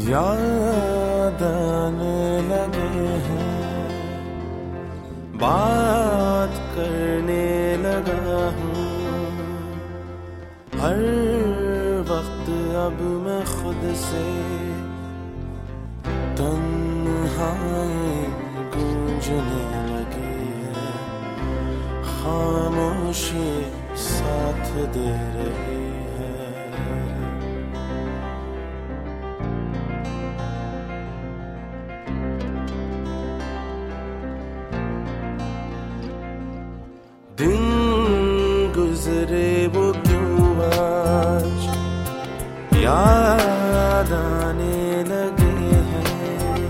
याद आने लगे हैं, बात करने लगा हूँ हर वक्त। अब मैं खुद से तन्हाई गूंजने लगी है, खामोशी साथ दे रही है। दिन गुजरे वो क्यों आज याद आने लगे हैं,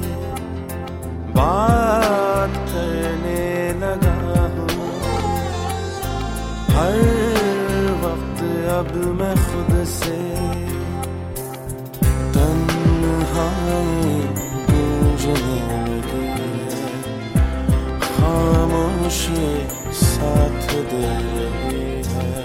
बात करने लगा हूँ हर वक्त। अब मैं खुद से तन्हाई गूंजने लगी है, खामोशी साथ दे रही है।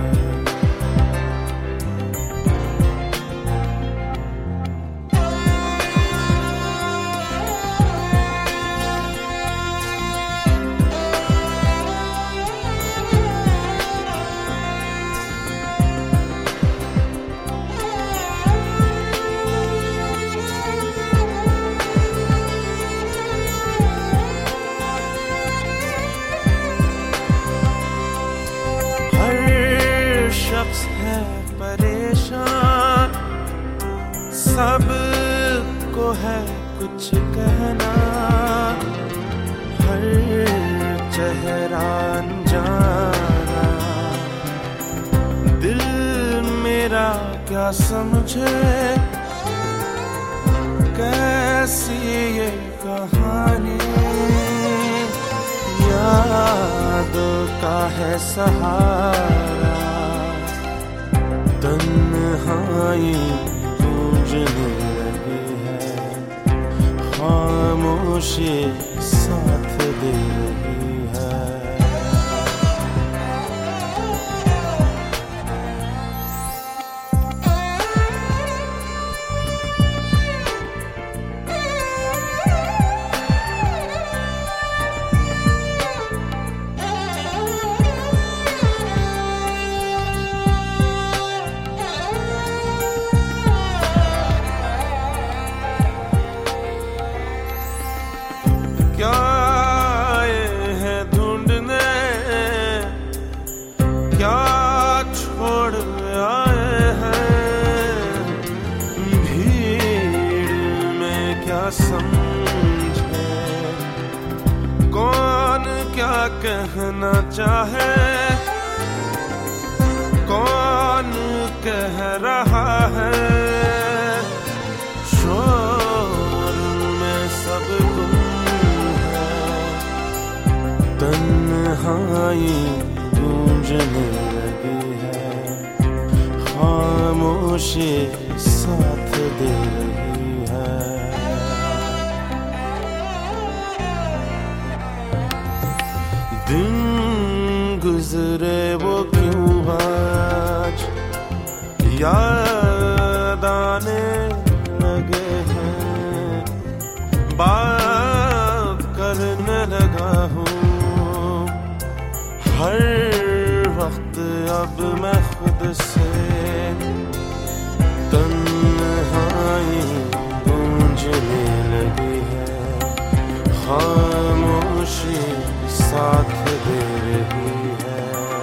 शख्स है परेशान, सबको है कुछ कहना, हर चेहरा अनजाना। दिल मेरा क्या समझे कैसी ये कहानी, यादों का है सहारा, तन्हाई गूंजने लगी है, खामोशी साथ दे रही है। क्या आए हैं ढूंढने, क्या छोड़ आए हैं, भीड़ में क्या समझे, कौन क्या कहना चाहे, कौन कह रहा है, शोर में सब तन्हाई गूंजने लगी है, खामोशी साथ दे रही है। दिन गुजरे वो क्यों आज याद आने लगे हैं, बात करने लगा हूँ हर वक्त। अब मैं खुद से तन्हाई गूंजने लगी है, खामोशी साथ दे रही है।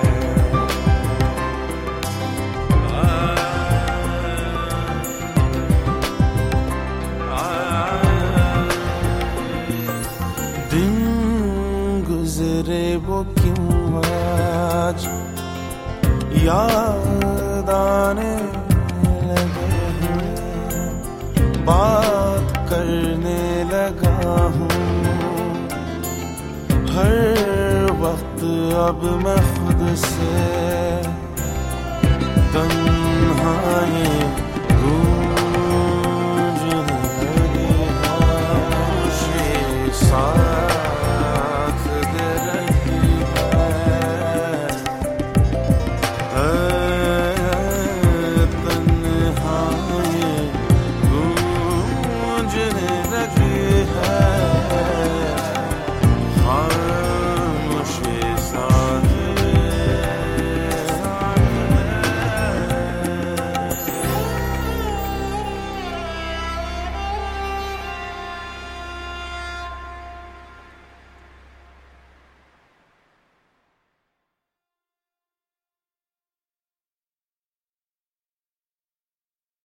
दिन गुजरे वो क्यों आज याद आने लगे हैं, बात करने लगा हूँ हर वक्त। अब मैं खुद से तन्हाई